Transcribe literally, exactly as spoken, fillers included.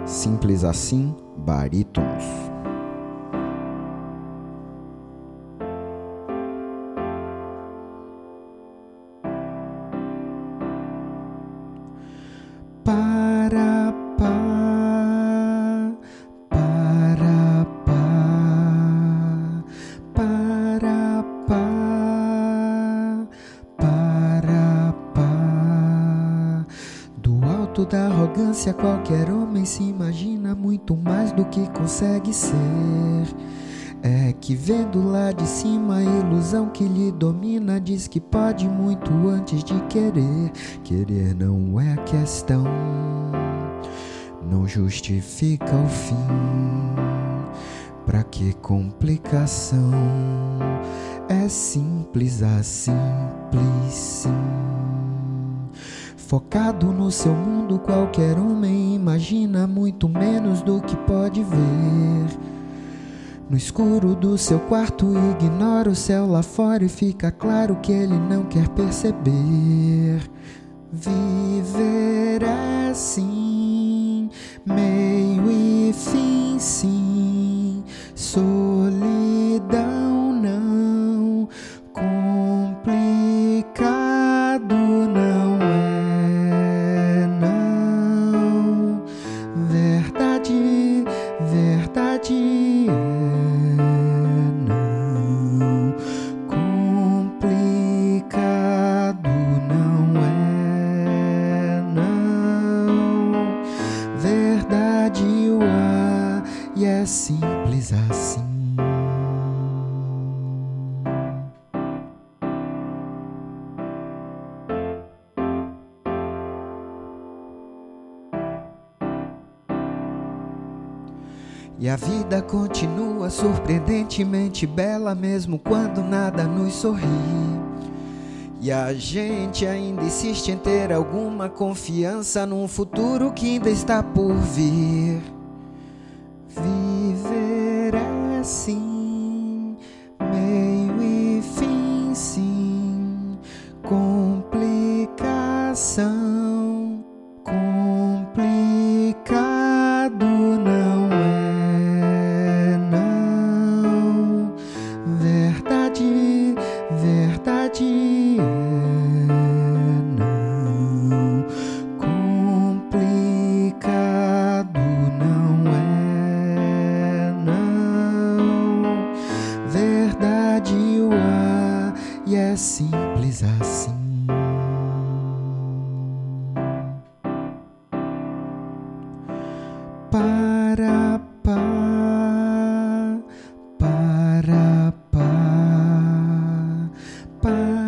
Simples Assim, Barítonos. Para, pá, para, pá, para, pá, para, pá. Do alto da arrogância qualquer homem se imagina muito mais do que consegue ser. É que vendo lá de cima a ilusão que lhe domina diz que pode muito antes de querer. Querer não é a questão, não justifica o fim. Pra que complicação? É simples assim, simples sim. Focado no seu mundo, qualquer homem imagina muito menos do que pode ver. No escuro do seu quarto ignora o céu lá fora e fica claro que ele não quer perceber. Viver é sim, meio e fim sim, solidão não, complicado não é não, verdade, verdade é não, complicado não é não, verdade o há e é simples assim. E a vida continua surpreendentemente bela mesmo quando nada nos sorri. E a gente ainda insiste em ter alguma confiança num futuro que ainda está por vir. Viver é sim, meio e fim sim, complicação, complicado não é não, verdade, verdade é não, complicado não é não, verdade o há e é simples assim. Para, pá, para, pá, para.